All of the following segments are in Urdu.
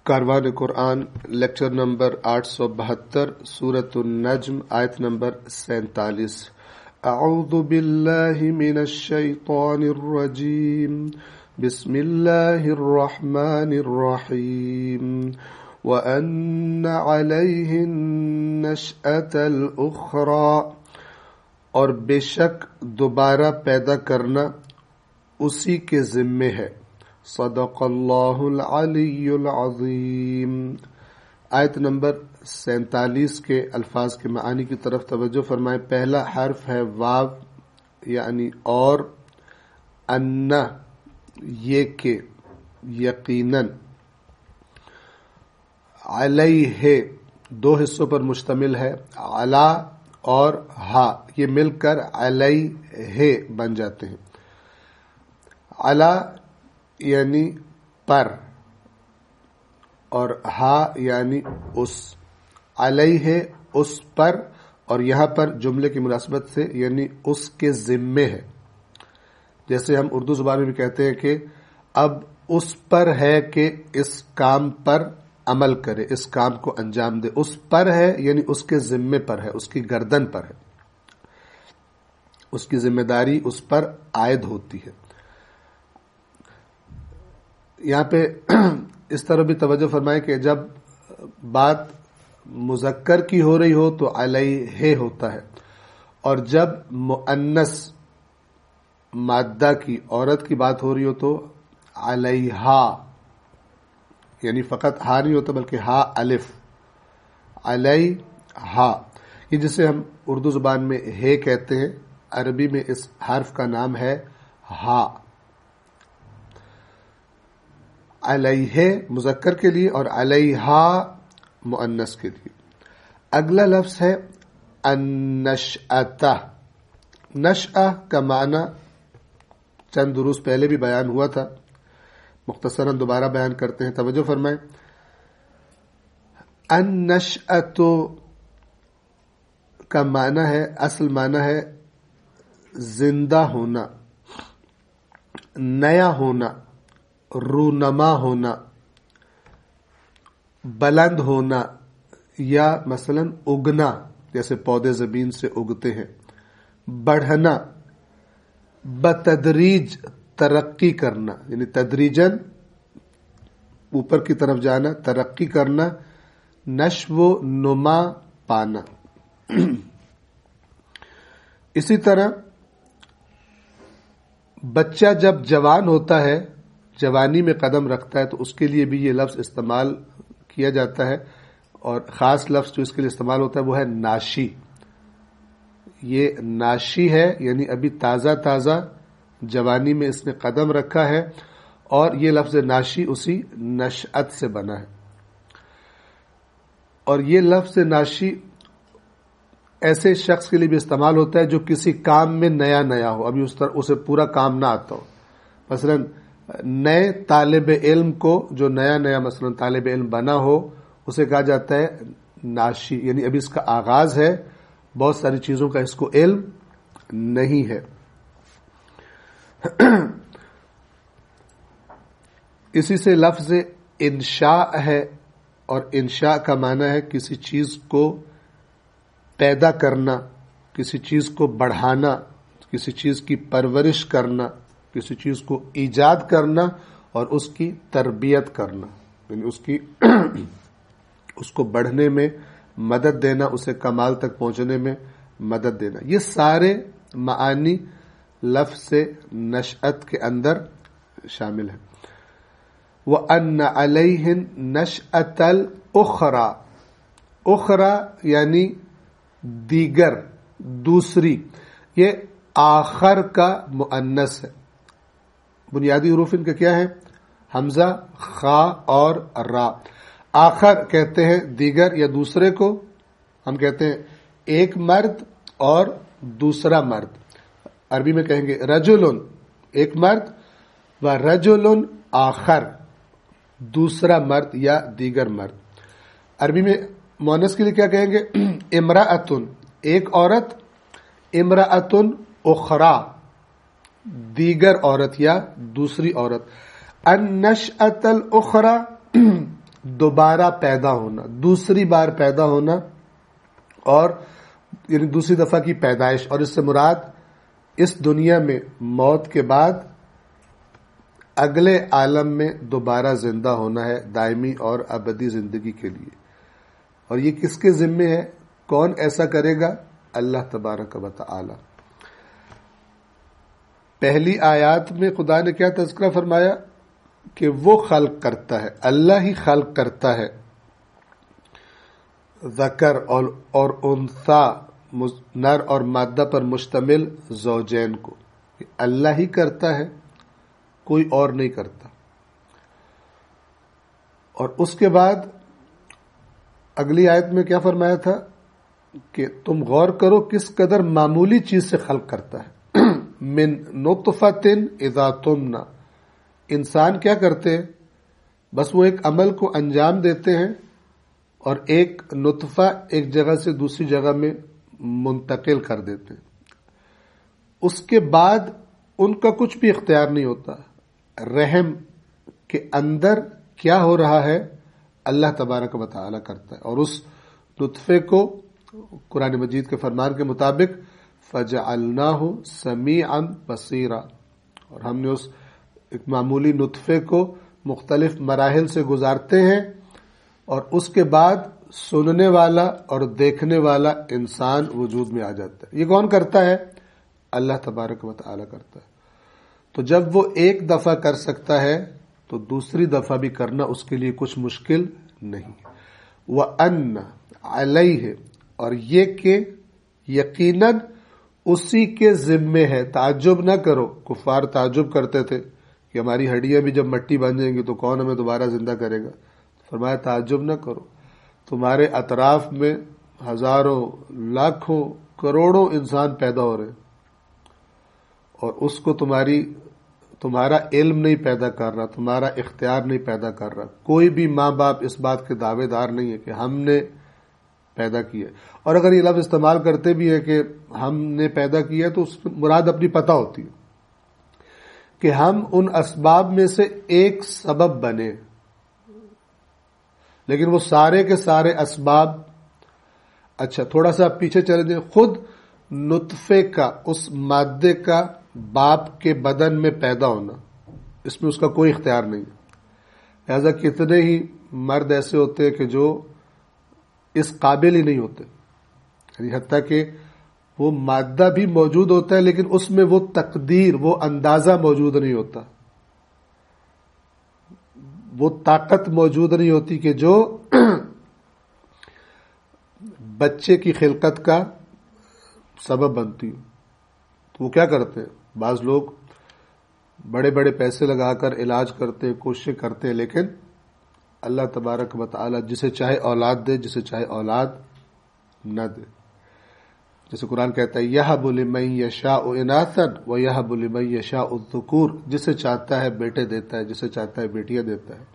کاروان قرآن لیکچر نمبر 872 سورۃ النجم آیت نمبر 47۔ اعوذ باللہ من الشیطان الرجیم بسم اللہ الرحمن الرحیم وَأَنَّ عَلَيْهِ النَّشْأَةَ الْأُخْرَى، اور بے شک دوبارہ پیدا کرنا اسی کے ذمے ہے۔ صدق اللہ العلی العظیم۔ آیت نمبر 47 کے الفاظ کے معانی کی طرف توجہ فرمائیں۔ پہلا حرف ہے واو یعنی اور، ان یہ کہ یقیناً، علیہ دو حصوں پر مشتمل ہے، علا اور ہا، یہ مل کر علیہ بن جاتے ہیں۔ علا یعنی پر اور ہا یعنی اس، علیہ اس پر، اور یہاں پر جملے کی مناسبت سے یعنی اس کے ذمے ہے۔ جیسے ہم اردو زبان میں بھی کہتے ہیں کہ اب اس پر ہے کہ اس کام پر عمل کرے، اس کام کو انجام دے۔ اس پر ہے یعنی اس کے ذمے پر ہے، اس کی گردن پر ہے، اس کی ذمہ داری اس پر عائد ہوتی ہے۔ یہاں پہ اس طرح بھی توجہ فرمائیں کہ جب بات مذکر کی ہو رہی ہو تو علیہ ہوتا ہے، اور جب مؤنث مادہ کی، عورت کی بات ہو رہی ہو تو علیہا، یعنی فقط ہا نہیں ہوتا بلکہ ہا الف، علیہا، یہ جسے ہم اردو زبان میں ہے کہتے ہیں، عربی میں اس حرف کا نام ہے ہا۔ علیہ مذکر کے لیے اور علیہا مؤنث کے لیے۔ اگلا لفظ ہے النشأۃ۔ نشأہ کا معنی چند دروس پہلے بھی بیان ہوا تھا، مختصراً دوبارہ بیان کرتے ہیں، توجہ فرمائیں۔ النشأۃ کا معنی ہے، اصل معنی ہے زندہ ہونا، نیا ہونا، رونما ہونا، بلند ہونا، یا مثلا اگنا، جیسے پودے زمین سے اگتے ہیں، بڑھنا، بتدریج ترقی کرنا، یعنی تدریجاً اوپر کی طرف جانا، ترقی کرنا، نشو و نما پانا۔ اسی طرح بچہ جب جوان ہوتا ہے، جوانی میں قدم رکھتا ہے، تو اس کے لیے بھی یہ لفظ استعمال کیا جاتا ہے، اور خاص لفظ جو اس کے لیے استعمال ہوتا ہے وہ ہے ناشی۔ یہ ناشی ہے یعنی ابھی تازہ تازہ جوانی میں اس نے قدم رکھا ہے، اور یہ لفظ ناشی اسی نشأت سے بنا ہے۔ اور یہ لفظ ناشی ایسے شخص کے لیے بھی استعمال ہوتا ہے جو کسی کام میں نیا نیا ہو، ابھی اسے پورا کام نہ آتا ہو۔ مثلا نئے طالب علم کو، جو نیا نیا مثلا طالب علم بنا ہو، اسے کہا جاتا ہے ناشی، یعنی ابھی اس کا آغاز ہے، بہت ساری چیزوں کا اس کو علم نہیں ہے۔ اسی سے لفظ انشاء ہے، اور انشاء کا معنی ہے کسی چیز کو پیدا کرنا، کسی چیز کو بڑھانا، کسی چیز کی پرورش کرنا، کسی چیز کو ایجاد کرنا اور اس کی تربیت کرنا، یعنی اس کو بڑھنے میں مدد دینا، اسے کمال تک پہنچنے میں مدد دینا۔ یہ سارے معانی لفظ نشأت کے اندر شامل ہیں۔ وَأَنَّ عَلَيْهِ النَّشْأَةَ الْأُخْرَى، اخرى یعنی دیگر، دوسری، یہ آخر کا مؤنث ہے۔ بنیادی حروف ان کا کیا ہے؟ حمزہ، خا اور را۔ آخر کہتے ہیں دیگر یا دوسرے کو، ہم کہتے ہیں ایک مرد اور دوسرا مرد۔ عربی میں کہیں گے رجل، ایک مرد، و رجل آخر، دوسرا مرد یا دیگر مرد۔ عربی میں مؤنث کے لیے کیا کہیں گے؟ امرأۃ، ایک عورت، امرأۃ اخری، دیگر عورت یا دوسری عورت۔ النشأۃ الاخری، دوبارہ پیدا ہونا، دوسری بار پیدا ہونا، اور یعنی دوسری دفعہ کی پیدائش، اور اس سے مراد اس دنیا میں موت کے بعد اگلے عالم میں دوبارہ زندہ ہونا ہے، دائمی اور ابدی زندگی کے لیے۔ اور یہ کس کے ذمے ہے؟ کون ایسا کرے گا؟ اللہ تبارک و تعالی۔ پہلی آیات میں خدا نے کیا تذکرہ فرمایا کہ وہ خلق کرتا ہے، اللہ ہی خلق کرتا ہے ذکر اور انثی، نر اور مادہ پر مشتمل زوجین کو، اللہ ہی کرتا ہے، کوئی اور نہیں کرتا۔ اور اس کے بعد اگلی آیت میں کیا فرمایا تھا کہ تم غور کرو کس قدر معمولی چیز سے خلق کرتا ہے۔ من نطفۃ اذا تمنی، انسان کیا کرتے ہیں؟ بس وہ ایک عمل کو انجام دیتے ہیں اور ایک نطفہ ایک جگہ سے دوسری جگہ میں منتقل کر دیتے ہیں، اس کے بعد ان کا کچھ بھی اختیار نہیں ہوتا۔ رحم کے اندر کیا ہو رہا ہے اللہ تبارک و تعالی کرتا ہے، اور اس نطفے کو قرآن مجید کے فرمان کے مطابق فَجَعَلْنَاهُ سَمِيعًا بَصِيرًا، اور ہم نے اس ایک معمولی نطفے کو مختلف مراحل سے گزارتے ہیں اور اس کے بعد سننے والا اور دیکھنے والا انسان وجود میں آ جاتا ہے۔ یہ کون کرتا ہے؟ اللہ تبارک و تعالی کرتا ہے۔ تو جب وہ ایک دفعہ کر سکتا ہے تو دوسری دفعہ بھی کرنا اس کے لیے کچھ مشکل نہیں۔ وَأَنَّ عَلَيْهِ، اور یہ کہ یقیناً اسی کے ذمے ہے۔ تعجب نہ کرو، کفار تعجب کرتے تھے کہ ہماری ہڈیاں بھی جب مٹی بن جائیں گی تو کون ہمیں دوبارہ زندہ کرے گا؟ فرمایا تعجب نہ کرو، تمہارے اطراف میں ہزاروں، لاکھوں، کروڑوں انسان پیدا ہو رہے ہیں، اور اس کو تمہارا علم نہیں پیدا کر رہا، تمہارا اختیار نہیں پیدا کر رہا۔ کوئی بھی ماں باپ اس بات کے دعوے دار نہیں ہے کہ ہم نے پیدا کیا، اور اگر یہ لفظ استعمال کرتے بھی ہے کہ ہم نے پیدا کیا تو اس مراد اپنی پتہ ہوتی ہے کہ ہم ان اسباب میں سے ایک سبب بنے، لیکن وہ سارے کے سارے اسباب۔ اچھا تھوڑا سا پیچھے چلے جائیں، خود نطفے کا، اس مادے کا باپ کے بدن میں پیدا ہونا، اس میں اس کا کوئی اختیار نہیں ہے۔ لہذا کتنے ہی مرد ایسے ہوتے ہیں کہ جو اس قابل ہی نہیں ہوتے، یعنی حتیٰ کہ وہ مادہ بھی موجود ہوتا ہے لیکن اس میں وہ تقدیر، وہ اندازہ موجود نہیں ہوتا، وہ طاقت موجود نہیں ہوتی کہ جو بچے کی خلقت کا سبب بنتی ہو۔ تو وہ کیا کرتے ہیں؟ بعض لوگ بڑے بڑے پیسے لگا کر علاج کرتے ہیں، کوششیں کرتے ہیں، لیکن اللہ تبارک و تعالی جسے چاہے اولاد دے، جسے چاہے اولاد نہ دے۔ جیسے قرآن کہتا ہے یَهَبُ لِمَن یَشَاءُ إِنَاثًا وَیَهَبُ لِمَن یَشَاءُ الذُّکُورَ، جسے چاہتا ہے بیٹے دیتا ہے، جسے چاہتا ہے بیٹیاں دیتا ہے،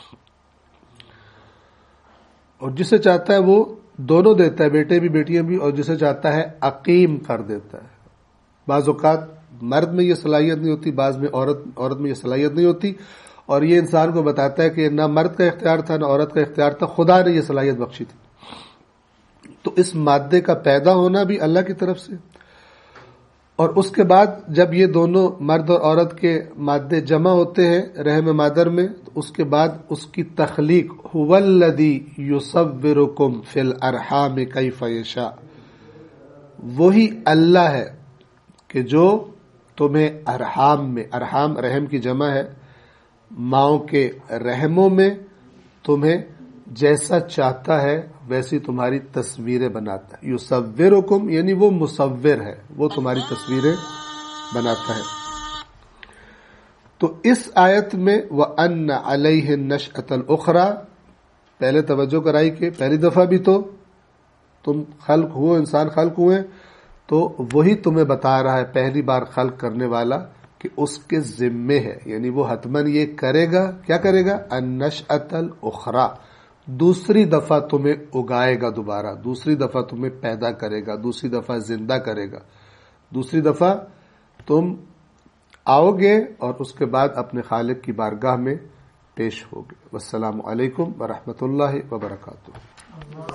اور جسے چاہتا ہے وہ دونوں دیتا ہے، بیٹے بھی بیٹیاں بھی، اور جسے چاہتا ہے عقیم کر دیتا ہے۔ بعض اوقات مرد میں یہ صلاحیت نہیں ہوتی، بعض میں عورت میں یہ صلاحیت نہیں ہوتی، اور یہ انسان کو بتاتا ہے کہ نہ مرد کا اختیار تھا نہ عورت کا اختیار تھا، خدا نے یہ صلاحیت بخشی تھی۔ تو اس مادے کا پیدا ہونا بھی اللہ کی طرف سے، اور اس کے بعد جب یہ دونوں مرد اور عورت کے مادے جمع ہوتے ہیں رحم مادر میں، تو اس کے بعد اس کی تخلیق، هو الذی یصورکم فی الارحام کیف یشاء، وہی اللہ ہے کہ جو تمہیں ارحام میں، ارحام رحم کی جمع ہے، ماؤں کے رحموں میں تمہیں جیسا چاہتا ہے ویسی تمہاری تصویریں بناتا ہے۔ یصورکم یعنی وہ مصور ہے، وہ تمہاری تصویریں بناتا ہے۔ تو اس آیت میں وَأَنَّ عَلَيْهِ النَّشْأَةَ الْأُخْرَى، پہلے توجہ کرائی کہ پہلی دفعہ بھی تو تم خلق ہوئے، انسان خلق ہوئے، تو وہی تمہیں بتا رہا ہے پہلی بار خلق کرنے والا کہ اس کے ذمے ہے، یعنی وہ حتماً یہ کرے گا۔ کیا کرے گا؟ النشأۃ الاخری، دوسری دفعہ تمہیں اگائے گا، دوبارہ دوسری دفعہ تمہیں پیدا کرے گا، دوسری دفعہ زندہ کرے گا، دوسری دفعہ تم آؤ گے اور اس کے بعد اپنے خالق کی بارگاہ میں پیش ہوگی۔ والسلام علیکم ورحمۃ اللہ وبرکاتہ۔